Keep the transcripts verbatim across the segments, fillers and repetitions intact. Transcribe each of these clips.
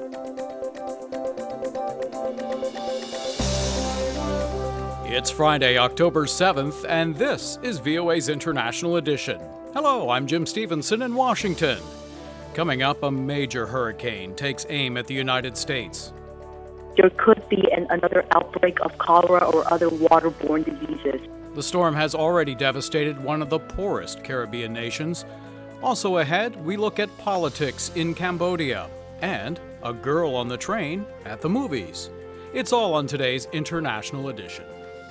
It's Friday, October seventh, and this is V O A's International Edition. Hello, I'm Jim Stevenson in Washington. Coming up, a major hurricane takes aim at the United States. There could be an, another outbreak of cholera or other waterborne diseases. The storm has already devastated one of the poorest Caribbean nations. Also ahead, we look at politics in Cambodia and a girl on the train at the movies. It's all on today's International Edition.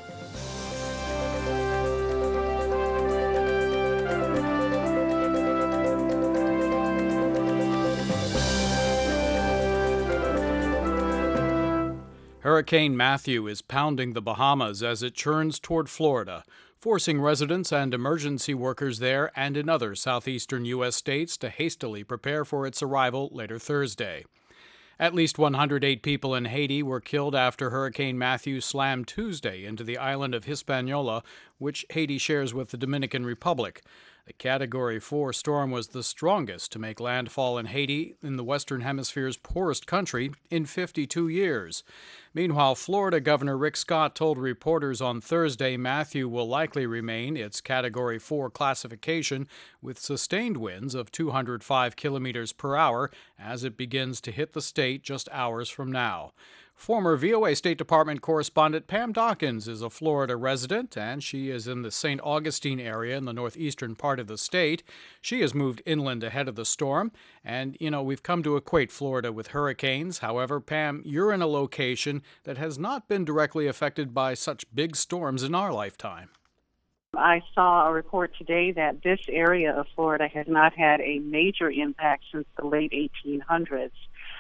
Hurricane Matthew is pounding the Bahamas as it churns toward Florida, forcing residents and emergency workers there and in other southeastern U S states to hastily prepare for its arrival later Thursday. At least one hundred eight people in Haiti were killed after Hurricane Matthew slammed Tuesday into the island of Hispaniola, which Haiti shares with the Dominican Republic. The Category four storm was the strongest to make landfall in Haiti, in the Western Hemisphere's poorest country, in fifty-two years. Meanwhile, Florida Governor Rick Scott told reporters on Thursday Matthew will likely remain its Category four classification with sustained winds of two hundred five kilometers per hour as it begins to hit the state just hours from now. Former V O A State Department correspondent Pam Dawkins is a Florida resident, and she is in the Saint Augustine area in the northeastern part of the state. She has moved inland ahead of the storm, and, you know, we've come to equate Florida with hurricanes. However, Pam, you're in a location that has not been directly affected by such big storms in our lifetime. I saw a report today that this area of Florida has not had a major impact since the late eighteen hundreds.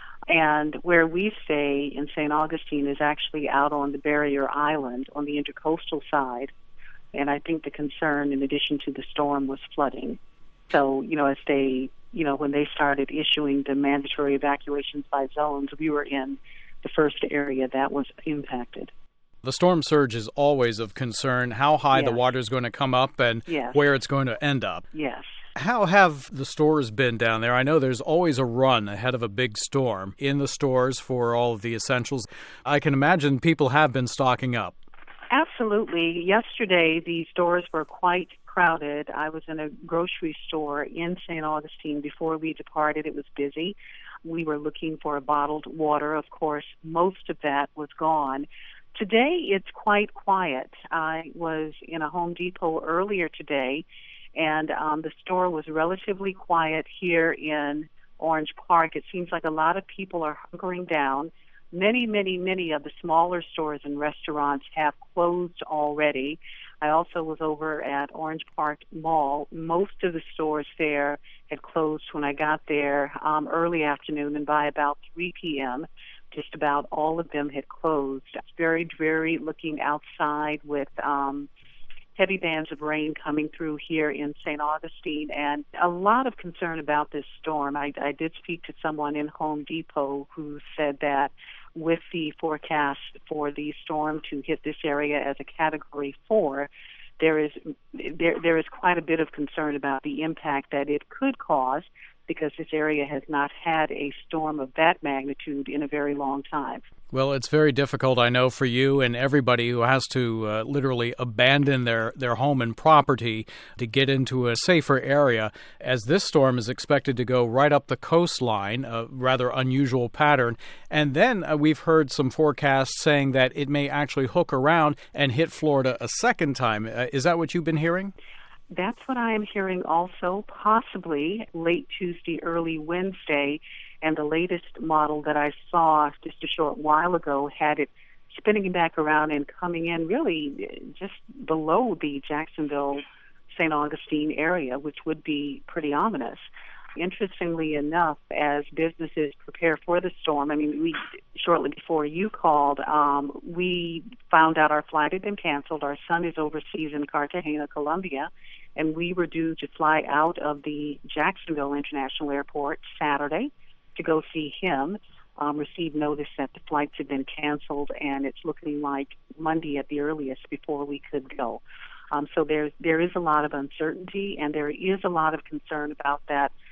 And where we stay in Saint Augustine is actually out on the barrier island on the intercoastal side. And I think the concern, in addition to the storm, was flooding. So, you know, as they, you know, when they started issuing the mandatory evacuations by zones, we were in the first area that was impacted. The storm surge is always of concern, how high Yes. the water is going to come up and Yes. where it's going to end up. Yes. How have the stores been down there? I know there's always a run ahead of a big storm in the stores for all of the essentials. I can imagine people have been stocking up. Absolutely. Yesterday, the stores were quite crowded. I was in a grocery store in Saint Augustine before we departed. It was busy. We were looking for a bottled water. Of course, most of that was gone. Today, it's quite quiet. I was in a Home Depot earlier today, and um, the store was relatively quiet here in Orange Park. It seems like a lot of people are hunkering down. Many, many, many of the smaller stores and restaurants have closed already. I also was over at Orange Park Mall. Most of the stores there had closed when I got there um, early afternoon, and by about three p.m., just about all of them had closed. It's very dreary looking outside with um, heavy bands of rain coming through here in Saint Augustine, and a lot of concern about this storm. I, I did speak to someone in Home Depot who said that with the forecast for the storm to hit this area as a Category four, there is there there is quite a bit of concern about the impact that it could cause, because this area has not had a storm of that magnitude in a very long time. Well, it's very difficult, I know, for you and everybody who has to uh, literally abandon their, their home and property to get into a safer area, as this storm is expected to go right up the coastline, a rather unusual pattern. And then uh, we've heard some forecasts saying that it may actually hook around and hit Florida a second time. Uh, is that what you've been hearing? That's what I am hearing also, possibly late Tuesday, early Wednesday. And the latest model that I saw just a short while ago had it spinning back around and coming in really just below the Jacksonville, Saint Augustine area, which would be pretty ominous. Interestingly enough, as businesses prepare for the storm, I mean, we shortly before you called, um, we found out our flight had been canceled. Our son is overseas in Cartagena, Colombia, and we were due to fly out of the Jacksonville International Airport Saturday to go see him. Um, received notice that the flights had been canceled, and it's looking like Monday at the earliest before we could go. Um, so there's there is a lot of uncertainty, and there is a lot of concern about that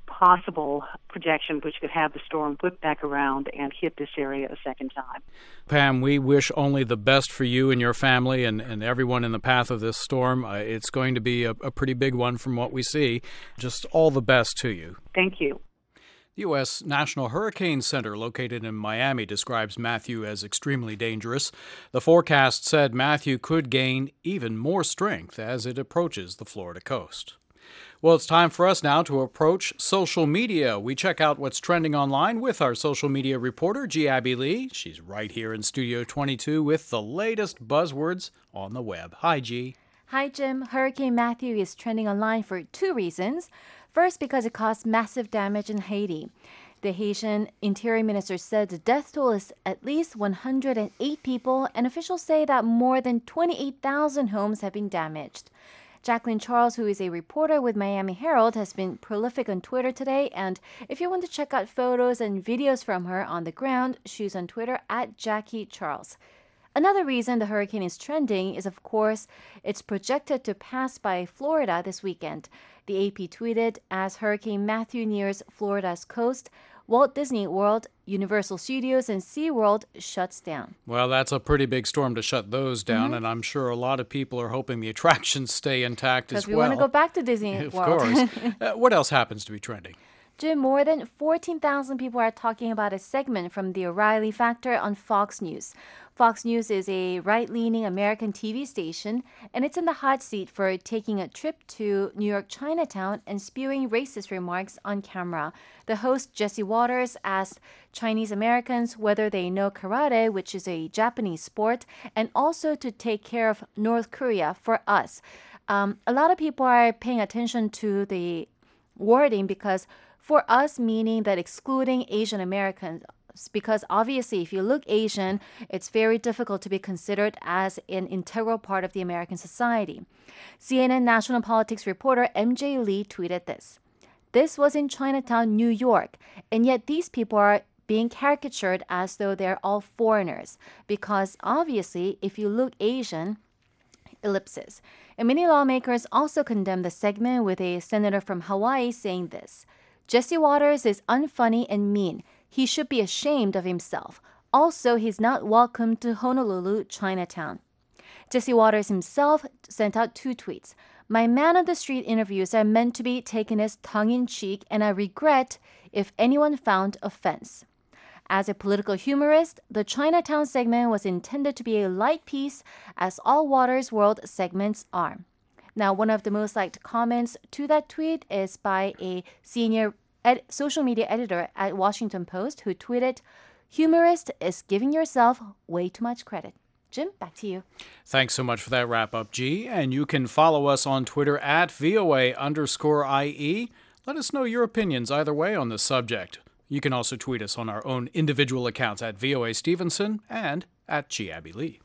possible projection which could have the storm whip back around and hit this area a second time. Pam, we wish only the best for you and your family and, and everyone in the path of this storm. Uh, it's going to be a, a pretty big one from what we see. Just all the best to you. Thank you. The U S National Hurricane Center, located in Miami, describes Matthew as extremely dangerous. The forecast said Matthew could gain even more strength as it approaches the Florida coast. Well, it's time for us now to approach social media. We check out what's trending online with our social media reporter, G. Abby Lee. She's right here in Studio twenty-two with the latest buzzwords on the web. Hi, G. Hi, Jim. Hurricane Matthew is trending online for two reasons. First, because it caused massive damage in Haiti. The Haitian Interior Minister said the death toll is at least one hundred eight people, and officials say that more than twenty-eight thousand homes have been damaged. Jacqueline Charles, who is a reporter with Miami Herald, has been prolific on Twitter today, and if you want to check out photos and videos from her on the ground, she's on Twitter at Jackie Charles. Another reason the hurricane is trending is, of course, it's projected to pass by Florida this weekend. The A P tweeted, as Hurricane Matthew nears Florida's coast, Walt Disney World, Universal Studios, and SeaWorld shuts down. Well, that's a pretty big storm to shut those down, mm-hmm. and I'm sure a lot of people are hoping the attractions stay intact as well. Because we want to go back to Disney of World. Of course. uh, what else happens to be trending? Jim, more than fourteen thousand people are talking about a segment from The O'Reilly Factor on Fox News. Fox News is a right-leaning American T V station, and it's in the hot seat for taking a trip to New York Chinatown and spewing racist remarks on camera. The host, Jesse Waters, asked Chinese Americans whether they know karate, which is a Japanese sport, and also to take care of North Korea for us. Um, a lot of people are paying attention to the wording because for us, meaning that excluding Asian Americans, because obviously if you look Asian, it's very difficult to be considered as an integral part of the American society. C N N national politics reporter M J Lee tweeted this. This was in Chinatown, New York, and yet these people are being caricatured as though they're all foreigners, because obviously if you look Asian, ellipsis. And many lawmakers also condemned the segment, with a senator from Hawaii saying this. Jesse Waters is unfunny and mean. He should be ashamed of himself. Also, he's not welcome to Honolulu, Chinatown. Jesse Waters himself sent out two tweets. My man-on-the-street interviews are meant to be taken as tongue-in-cheek, and I regret if anyone found offense. As a political humorist, the Chinatown segment was intended to be a light piece, as all Waters World segments are. Now, one of the most liked comments to that tweet is by a senior ed- social media editor at Washington Post who tweeted, humorist is giving yourself way too much credit. Jim, back to you. Thanks so much for that wrap-up, G. And you can follow us on Twitter at VOA underscore IE. Let us know your opinions either way on this subject. You can also tweet us on our own individual accounts at V O A Stevenson and at G. Abby Lee.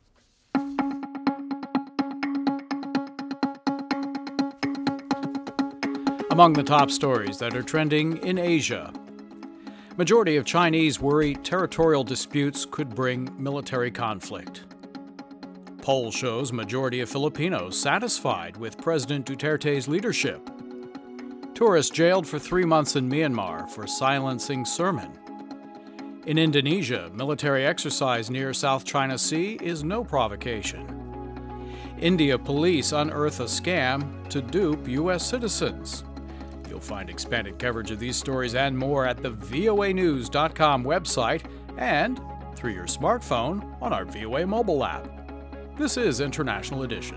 Among the top stories that are trending in Asia. Majority of Chinese worry territorial disputes could bring military conflict. Poll shows majority of Filipinos satisfied with President Duterte's leadership. Tourist jailed for three months in Myanmar for silencing sermon. In Indonesia, military exercise near South China Sea is no provocation. India police unearth a scam to dupe U S citizens. You'll find expanded coverage of these stories and more at the V O A news dot com website and through your smartphone on our V O A mobile app. This is International Edition.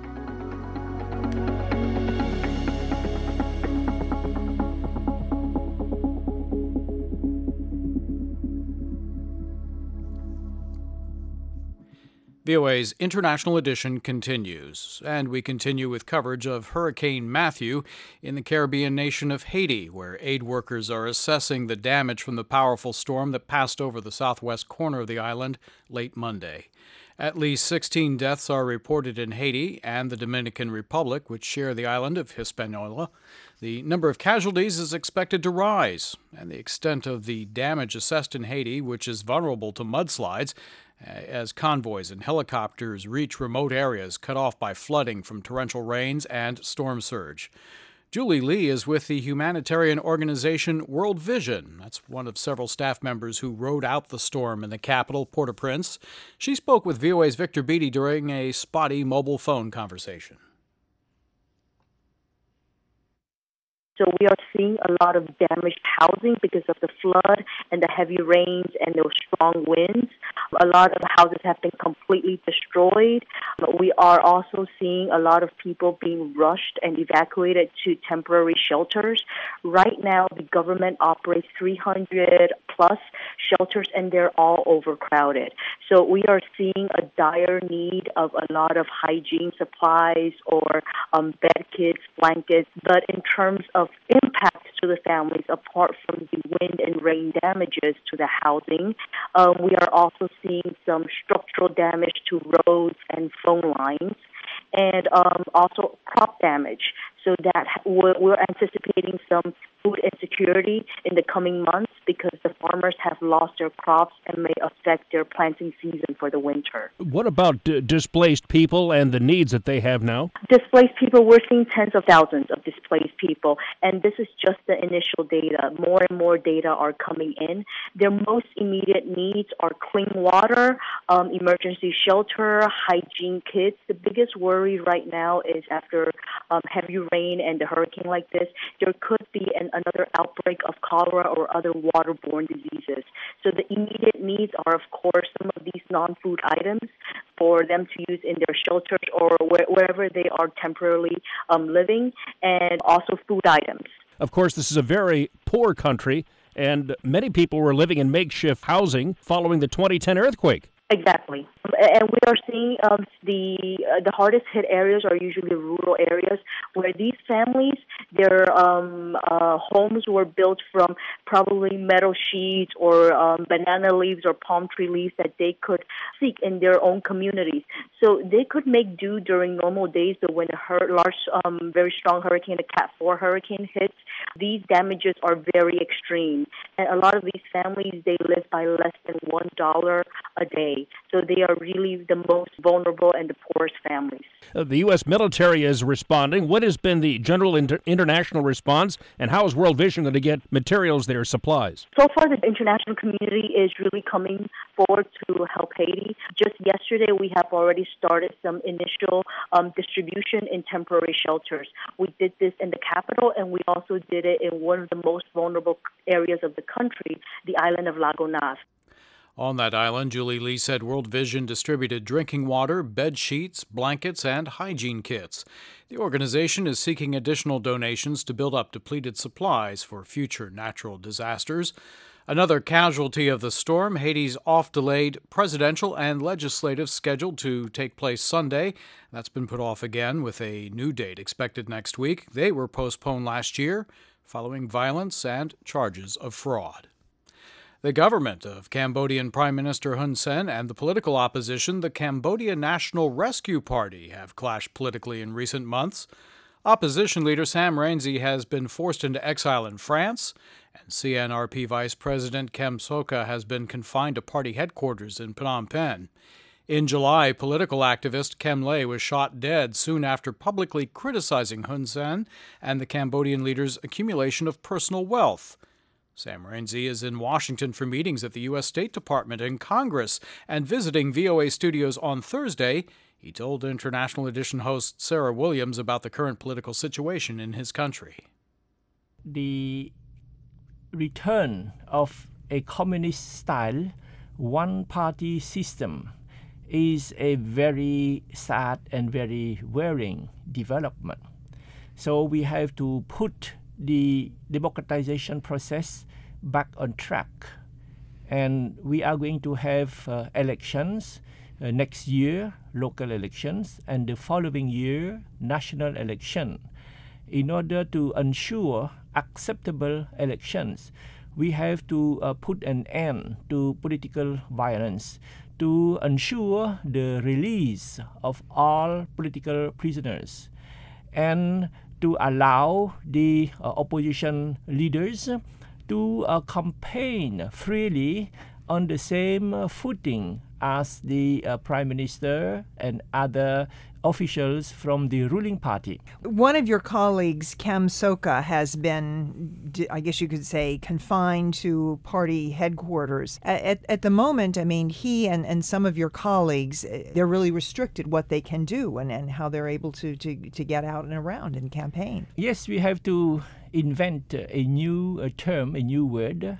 V O A's International Edition continues, and we continue with coverage of Hurricane Matthew in the Caribbean nation of Haiti, where aid workers are assessing the damage from the powerful storm that passed over the southwest corner of the island late Monday. At least sixteen deaths are reported in Haiti and the Dominican Republic, which share the island of Hispaniola. The number of casualties is expected to rise, and the extent of the damage assessed in Haiti, which is vulnerable to mudslides, as convoys and helicopters reach remote areas cut off by flooding from torrential rains and storm surge. Julie Lee is with the humanitarian organization World Vision. That's one of several staff members who rode out the storm in the capital, Port-au-Prince. She spoke with V O A's Victor Beattie during a spotty mobile phone conversation. So we are seeing a lot of damaged housing because of the flood and the heavy rains and those strong winds. A lot of houses have been completely destroyed. We are also seeing a lot of people being rushed and evacuated to temporary shelters. Right now, the government operates three hundred plus shelters, and they're all overcrowded. So we are seeing a dire need of a lot of hygiene supplies or um, bed kits, blankets. But in terms of impact to the families, apart from the wind and rain damages to the housing, um, we are also seeing some structural damage to roads and phone lines, and um, also crop damage. So that we're, we're anticipating some food insecurity in the coming months because the farmers have lost their crops and may affect their planting season for the winter. What about d- displaced people and the needs that they have now? Displaced people, we're seeing tens of thousands of displaced people, and this is just the initial data. More and more data are coming in. Their most immediate needs are clean water, um, emergency shelter, hygiene kits. The biggest worry right now is after um, heavy rain and the hurricane like this, there could be an, another outbreak of cholera or other waterborne diseases. So the immediate needs are, of course, some of these non-food items for them to use in their shelters or where, wherever they are temporarily um, living, and also food items. Of course, this is a very poor country, and many people were living in makeshift housing following the twenty ten earthquake. Exactly. And we are seeing um, the uh, the hardest hit areas are usually rural areas where these families, their um, uh, homes were built from probably metal sheets or um, banana leaves or palm tree leaves that they could seek in their own communities. So they could make do during normal days, but when a hur- large, um, very strong hurricane, a Cat four hurricane hits, these damages are very extreme. And a lot of these families, they live by less than one dollar a day. So they are really the most vulnerable and the poorest families. Uh, the U S military is responding. What has been the general inter- international response, and how is World Vision going to get materials there, supplies? So far, the international community is really coming forward to help Haiti. Just yesterday, we have already started some initial um, distribution in temporary shelters. We did this in the capital, and we also did it in one of the most vulnerable areas of the country, the island of La Gonâve. On that island, Julie Lee said World Vision distributed drinking water, bed sheets, blankets, and hygiene kits. The organization is seeking additional donations to build up depleted supplies for future natural disasters. Another casualty of the storm, Haiti's oft-delayed presidential and legislative scheduled to take place Sunday. That's been put off again with a new date expected next week. They were postponed last year following violence and charges of fraud. The government of Cambodian Prime Minister Hun Sen and the political opposition, the Cambodia National Rescue Party, have clashed politically in recent months. Opposition leader Sam Rainsy has been forced into exile in France, and C N R P Vice President Kem Sokha has been confined to party headquarters in Phnom Penh. In July, political activist Kem Lay was shot dead soon after publicly criticizing Hun Sen and the Cambodian leader's accumulation of personal wealth. Sam Rainsy is in Washington for meetings at the U S State Department and Congress, and visiting V O A studios on Thursday, he told International Edition host Sarah Williams about the current political situation in his country. The return of a communist-style one-party system is a very sad and very worrying development. So we have to put the democratization process back on track. And we are going to have uh, elections uh, next year, local elections, and the following year, national election. In order to ensure acceptable elections, we have to uh, put an end to political violence, to ensure the release of all political prisoners, and to allow the uh, opposition leaders to uh, campaign freely on the same uh, footing as the uh, Prime Minister and other officials from the ruling party. One of your colleagues, Kem Sokha, has been, I guess you could say, confined to party headquarters. At, at the moment, I mean, he and, and some of your colleagues, they're really restricted what they can do and, and how they're able to, to, to get out and around and campaign. Yes, we have to invent a new uh, term, a new word.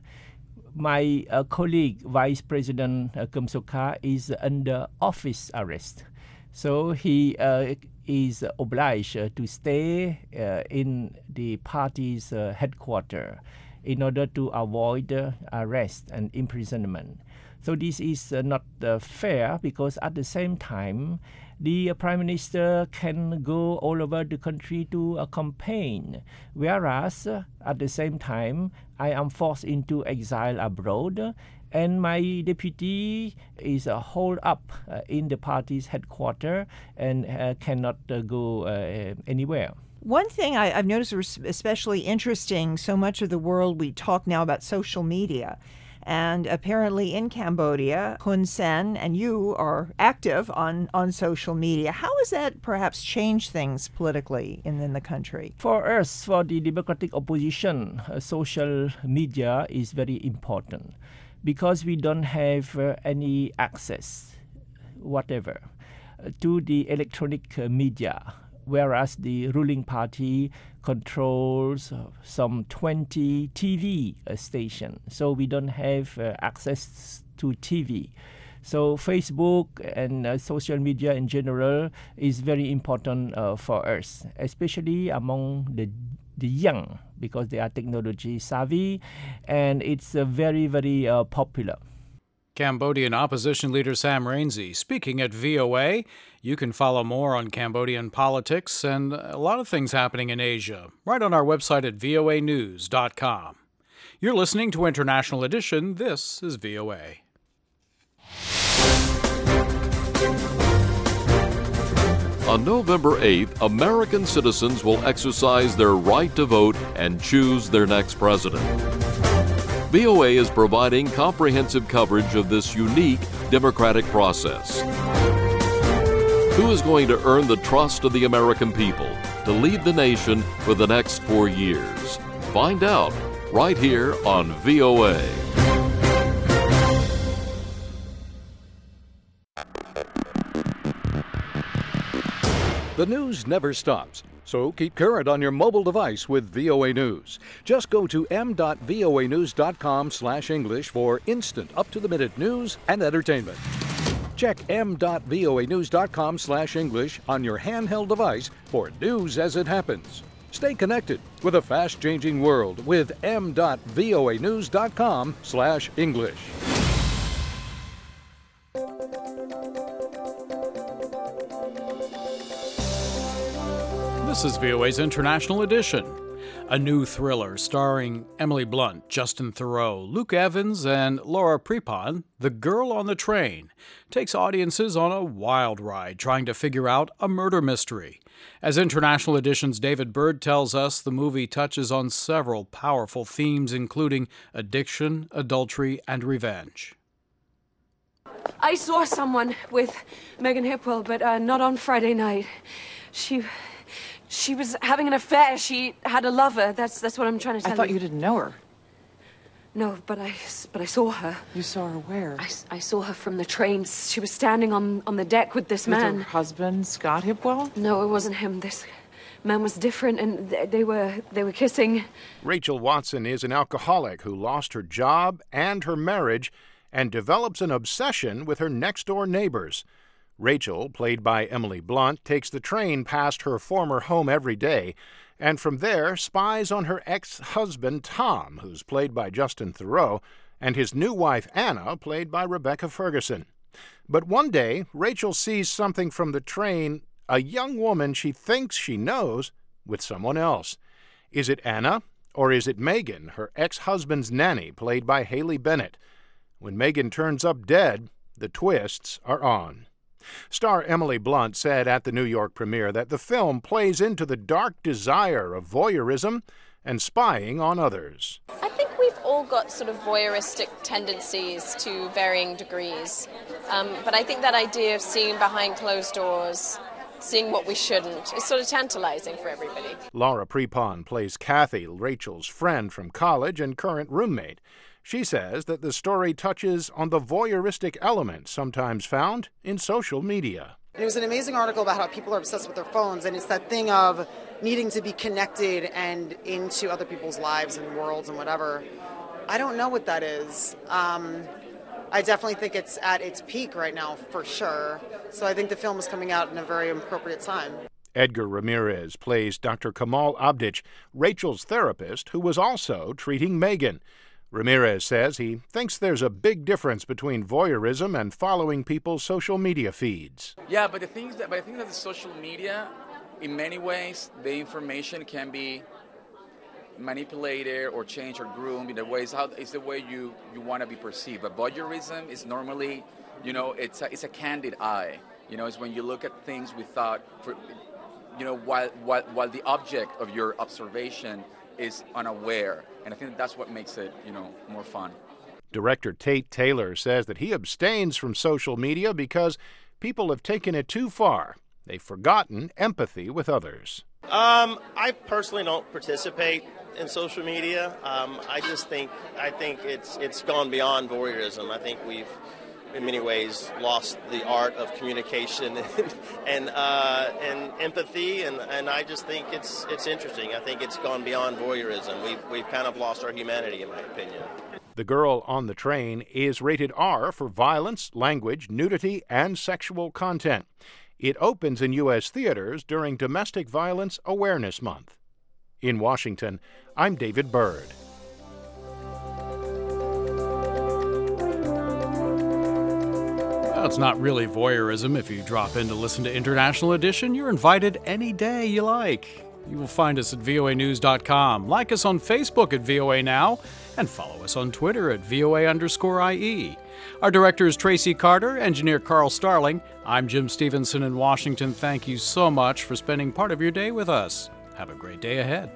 My uh, colleague, Vice President uh, Kem Sokha, is under office arrest. So he uh, is obliged uh, to stay uh, in the party's uh, headquarters in order to avoid uh, arrest and imprisonment. So this is uh, not uh, fair because at the same time, the uh, Prime Minister can go all over the country to uh, campaign, whereas uh, at the same time, I am forced into exile abroad, and my deputy is uh, holed up uh, in the party's headquarters and uh, cannot uh, go uh, anywhere. One thing I, I've noticed was especially interesting, so much of the world, we talk now about social media. And apparently in Cambodia, Hun Sen and you are active on, on social media. How has that perhaps changed things politically in, in the country? For us, for the democratic opposition, uh, social media is very important because we don't have uh, any access, whatever, uh, to the electronic uh, media, whereas the ruling party controls uh, some twenty T V uh, stations. So we don't have uh, access to T V. So Facebook and uh, social media in general is very important uh, for us, especially among the the young, because they are technology savvy, and it's uh, very, very uh, popular. Cambodian opposition leader Sam Rainsy speaking at V O A. You can follow more on Cambodian politics and a lot of things happening in Asia right on our website at V O A news dot com. You're listening to International Edition. This is V O A. On November eighth, American citizens will exercise their right to vote and choose their next president. V O A is providing comprehensive coverage of this unique democratic process. Who is going to earn the trust of the American people to lead the nation for the next four years? Find out right here on V O A. The news never stops, so keep current on your mobile device with V O A News. Just go to m dot v o a news dot com slash English for instant, up-to-the-minute news and entertainment. Check m dot v o a news dot com slash English on your handheld device for news as it happens. Stay connected with a fast-changing world with m dot v o a news dot com slash English. This is V O A's International Edition. A new thriller starring Emily Blunt, Justin Theroux, Luke Evans, and Laura Prepon, The Girl on the Train, takes audiences on a wild ride trying to figure out a murder mystery. As International Edition's David Bird tells us, the movie touches on several powerful themes, including addiction, adultery, and revenge. I saw someone with Megan Hipwell, but uh, not on Friday night. She... She was having an affair. She had a lover. That's that's what I'm trying to tell you. I thought you didn't know her. No, but I, but I saw her. You saw her where? I, I saw her from the train. She was standing on, on the deck with this with man. Her husband, Scott Hipwell? No, it wasn't him. This man was different, and they, they were they were kissing. Rachel Watson is an alcoholic who lost her job and her marriage and develops an obsession with her next-door neighbors. Rachel, played by Emily Blunt, takes the train past her former home every day, and from there spies on her ex-husband Tom, who's played by Justin Theroux, and his new wife Anna, played by Rebecca Ferguson. But one day, Rachel sees something from the train, a young woman she thinks she knows, with someone else. Is it Anna, or is it Megan, her ex-husband's nanny, played by Haley Bennett? When Megan turns up dead, the twists are on. Star Emily Blunt said at the New York premiere that the film plays into the dark desire of voyeurism and spying on others. I think we've all got sort of voyeuristic tendencies to varying degrees. Um, but I think that idea of seeing behind closed doors, seeing what we shouldn't, is sort of tantalizing for everybody. Laura Prepon plays Kathy, Rachel's friend from college and current roommate. She says that the story touches on the voyeuristic element sometimes found in social media. It was an amazing article about how people are obsessed with their phones, and it's that thing of needing to be connected and into other people's lives and worlds and whatever. I don't know what that is. Um, I definitely think it's at its peak right now, for sure. So I think the film is coming out in a very appropriate time. Edgar Ramirez plays Doctor Kamal Abdic, Rachel's therapist, who was also treating Megan. Ramirez says he thinks there's a big difference between voyeurism and following people's social media feeds. Yeah, but the thing is that, but I think that the social media, in many ways, the information can be manipulated or changed or groomed in the ways how it's the way you, you want to be perceived. But voyeurism is normally, you know, it's a, it's a candid eye. You know, it's when you look at things without, for, you know, while while while the object of your observation is unaware. And I think that's what makes it, you know, more fun. Director Tate Taylor says that he abstains from social media because people have taken it too far. They've forgotten empathy with others. Um, I personally don't participate in social media. Um, I just think I think it's it's gone beyond voyeurism. I think we've, in many ways, lost the art of communication and and, uh, and empathy, and, and I just think it's it's interesting. I think it's gone beyond voyeurism. We've we've kind of lost our humanity, in my opinion. The Girl on the Train is rated R for violence, language, nudity, and sexual content. It opens in U S theaters during Domestic Violence Awareness Month. In Washington, I'm David Byrd. Well, it's not really voyeurism if you drop in to listen to International Edition. You're invited any day you like. You will find us at V O A news dot com. Like us on Facebook at V O A Now, and follow us on Twitter at V O A underscore I E. Our director is Tracy Carter, engineer Carl Starling. I'm Jim Stevenson in Washington. Thank you so much for spending part of your day with us. Have a great day ahead.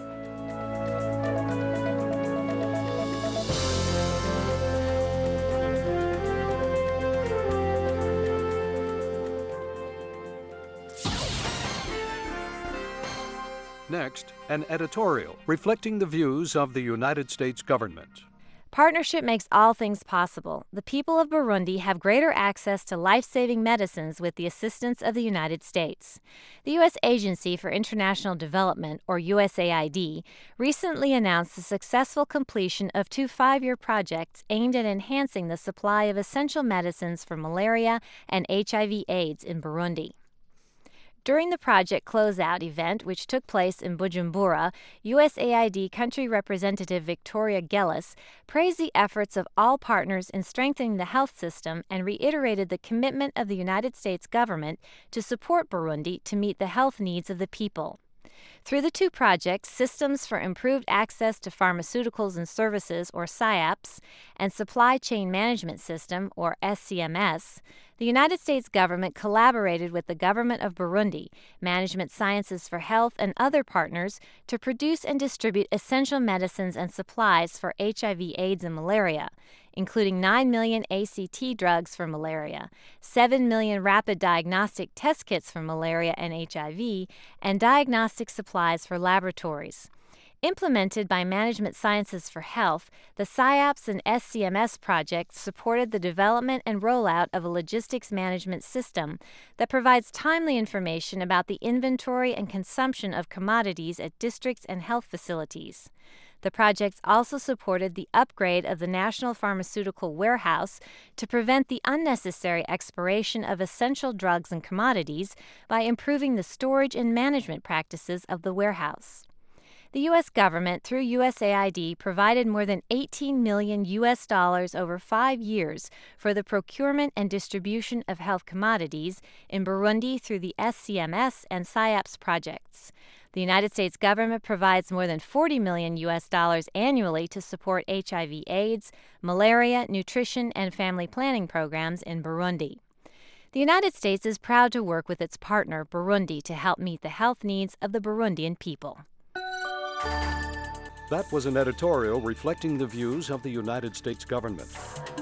Next, an editorial reflecting the views of the United States government. Partnership makes all things possible. The people of Burundi have greater access to life-saving medicines with the assistance of the United States. The U S Agency for International Development, or U S A I D, recently announced the successful completion of two five-year projects aimed at enhancing the supply of essential medicines for malaria and H I V AIDS in Burundi. During the project closeout event, which took place in Bujumbura, U S A I D Country Representative Victoria Gellis praised the efforts of all partners in strengthening the health system and reiterated the commitment of the United States government to support Burundi to meet the health needs of the people. Through the two projects, Systems for Improved Access to Pharmaceuticals and Services, or SIAPS, and Supply Chain Management System, or S C M S, the United States government collaborated with the government of Burundi, Management Sciences for Health, and other partners to produce and distribute essential medicines and supplies for H I V AIDS and malaria, including nine million A C T drugs for malaria, seven million rapid diagnostic test kits for malaria and H I V, and diagnostic supplies for laboratories. Implemented by Management Sciences for Health, the SIAPS and S C M S projects supported the development and rollout of a logistics management system that provides timely information about the inventory and consumption of commodities at districts and health facilities. The projects also supported the upgrade of the National Pharmaceutical Warehouse to prevent the unnecessary expiration of essential drugs and commodities by improving the storage and management practices of the warehouse. The U S government, through U S A I D, provided more than eighteen million U S dollars over five years for the procurement and distribution of health commodities in Burundi through the S C M S and SIAPS projects. The United States government provides more than forty million U S dollars annually to support H I V AIDS, malaria, nutrition, and family planning programs in Burundi. The United States is proud to work with its partner, Burundi, to help meet the health needs of the Burundian people. That was an editorial reflecting the views of the United States government.